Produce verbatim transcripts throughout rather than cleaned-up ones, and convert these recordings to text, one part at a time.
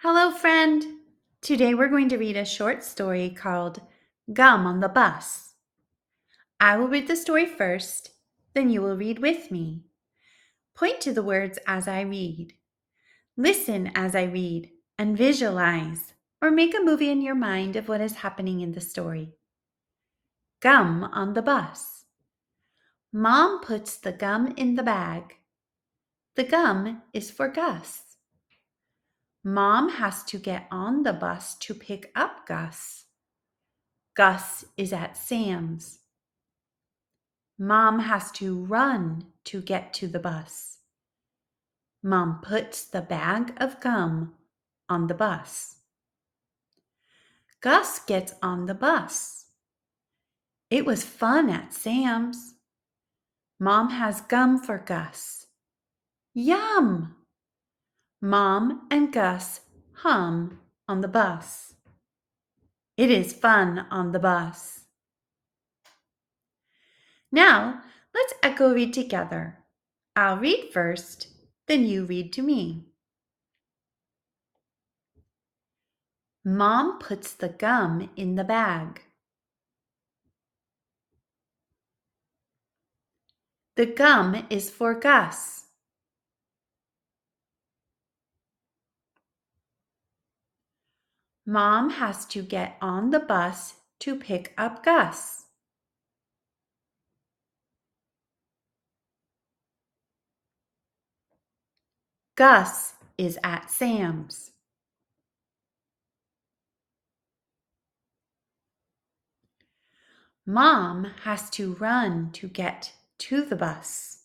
Hello, friend. Today we're going to read a short story called Gum on the Bus. I will read the story first, then you will read with me. Point to the words as I read. Listen as I read and visualize or make a movie in your mind of what is happening in the story. Gum on the bus. Mom puts the gum in the bag. The gum is for Gus. Mom has to get on the bus to pick up Gus. Gus is at Sam's. Mom has to run to get to the bus. Mom puts the bag of gum on the bus. Gus gets on the bus. It was fun at Sam's. Mom has gum for Gus. Yum! Mom and Gus hum on the bus. It is fun on the bus. Now, let's echo read together. I'll read first, then you read to me. Mom puts the gum in the bag. The gum is for Gus. Mom has to get on the bus to pick up Gus. Gus is at Sam's. Mom has to run to get to the bus.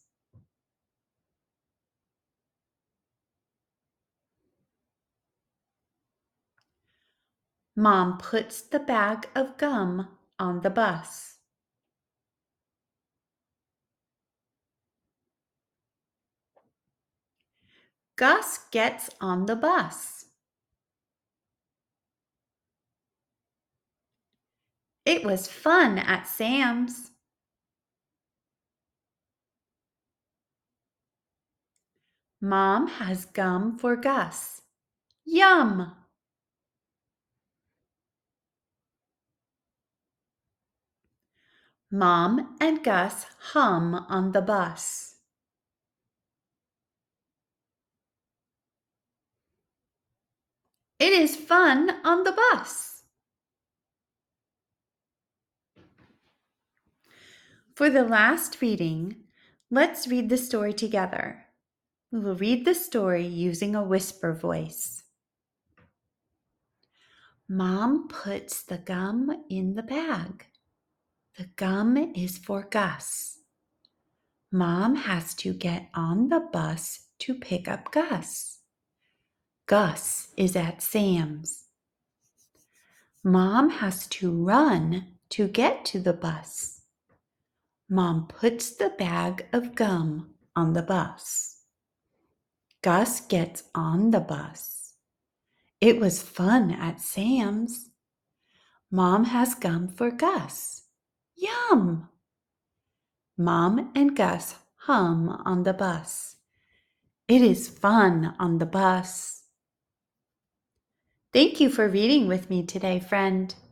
Mom puts the bag of gum on the bus. Gus gets on the bus. It was fun at Sam's. Mom has gum for Gus. Yum! Mom and Gus hum on the bus. It is fun on the bus. For the last reading, let's read the story together. We will read the story using a whisper voice. Mom puts the gum in the bag. The gum is for Gus. Mom has to get on the bus to pick up Gus. Gus is at Sam's. Mom has to run to get to the bus. Mom puts the bag of gum on the bus. Gus gets on the bus. It was fun at Sam's. Mom has gum for Gus. Yum! Mom and Gus hum on the bus. It is fun on the bus. Thank you for reading with me today, friend.